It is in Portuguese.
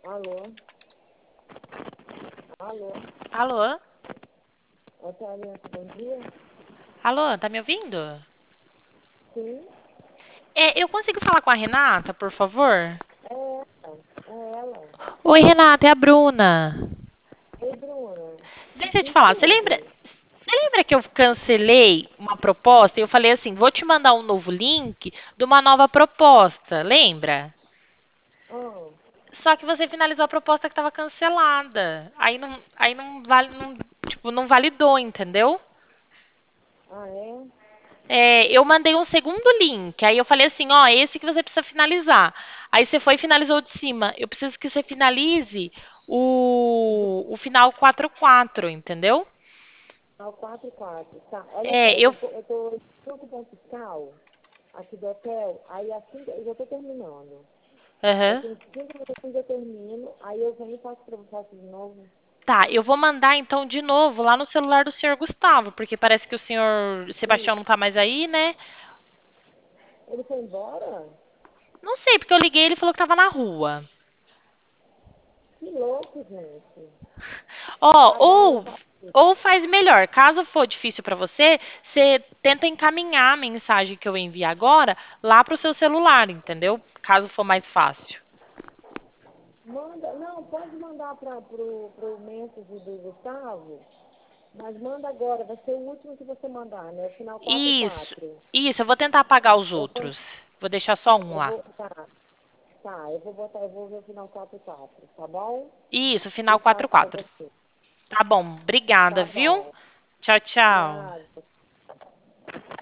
Alô? Alô? Alô? Hotel Aliança, bom dia? Alô, tá me ouvindo? Sim, Eu consigo falar com a Renata, por favor? é ela. É ela. Oi, Renata, é a Bruna. Ei, Bruna, Deixa eu te de falar, tudo. você lembra que eu cancelei uma proposta e eu falei assim, vou te mandar um novo link de uma nova proposta, lembra? Ah, Só que você finalizou a proposta que estava cancelada. Aí não vale, tipo, não validou, entendeu? ah, é? Eu mandei um segundo link. Aí eu falei assim, ó, esse que você precisa finalizar. Aí você foi e finalizou o de cima. Eu preciso que você finalize o final 44, entendeu? Ao 44. Tá, olha só, É, eu eu. tô, eu tô junto com o fiscal aqui do hotel, aí assim, eu já tô terminando. Aham. Daqui uns 5 minutos eu termino, aí eu venho e faço pra você de novo. Tá, eu vou mandar então de novo lá no celular do senhor Gustavo, porque parece que o senhor E Sebastião não tá mais aí, né? ele foi embora? Não sei, porque eu liguei e ele falou que tava na rua. Que louco, gente. Ó, Tá bom, eu faço isso. ou faz melhor, caso for difícil pra você, você tenta encaminhar a mensagem que eu enviar agora lá pro seu celular, entendeu? Caso for mais fácil. Manda, não, pode mandar pro Message do Gustavo, mas manda agora, vai ser o último que você mandar, né? O final Isso, 44. isso, eu vou tentar apagar os Eu vou, outros. Vou deixar só um lá. tá, eu vou ver o final 44, tá bom? Isso, E final faço pra 44. você. Tá bom, obrigada, Tá viu? bom. Tchau, tchau. Nada.